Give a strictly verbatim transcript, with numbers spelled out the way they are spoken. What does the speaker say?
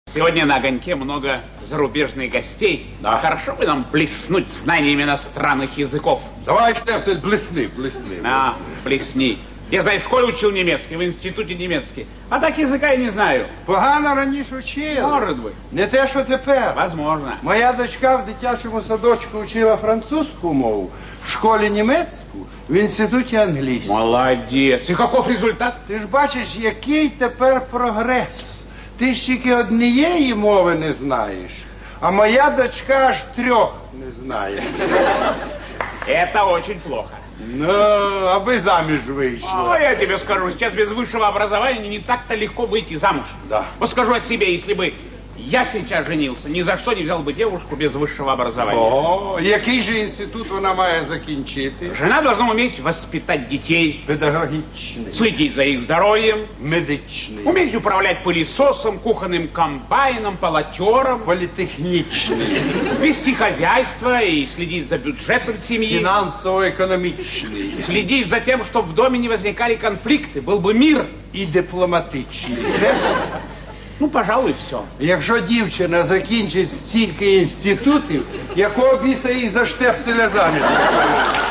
Сегодня на огоньке много зарубежных гостей. Да. Хорошо бы нам блеснуть знаниями иностранных языков. Давай, Штепсель, блесни, блесни. А, блесни. Я, знаю, в школе учил немецкий, в институте немецкий. А так языка я не знаю. Погано раніше вчили. Может быть. Не те, що тепер. Возможно. Моя дочка в дитячому садочку вчила французьку мову, в школі німецьку, в інституті англійську. Молодец. И каков результат? Ти ж бачиш, який тепер прогрес. Ти ж тільки однієї мови не знаєш, а моя дочка аж трьох не знає. Это очень плохо. Ну, аби заміж вийшла. О, я тебе скажу, сейчас без высшего образования не так-то легко выйти замуж. Да. Вот скажу о себе, если бы я сейчас женился, ни за что не взял бы девушку без высшего образования. О, який же інститут вона має закінчити? Жена должна уметь воспитать детей, Педагогічний, следить за их здоровьем, медичний, уметь управлять пылесосом, кухонным комбайном, полотером, політехнічний, вести хозяйство и следить за бюджетом семьи, фінансово-економічний следить за тем, чтобы в доме не возникали конфликты, был бы мир. і дипломатичний. Це, Ну, пожалуй, все. якщо дівчина закінчить стільки інститутів, якого біса їй за Штепселя заміж?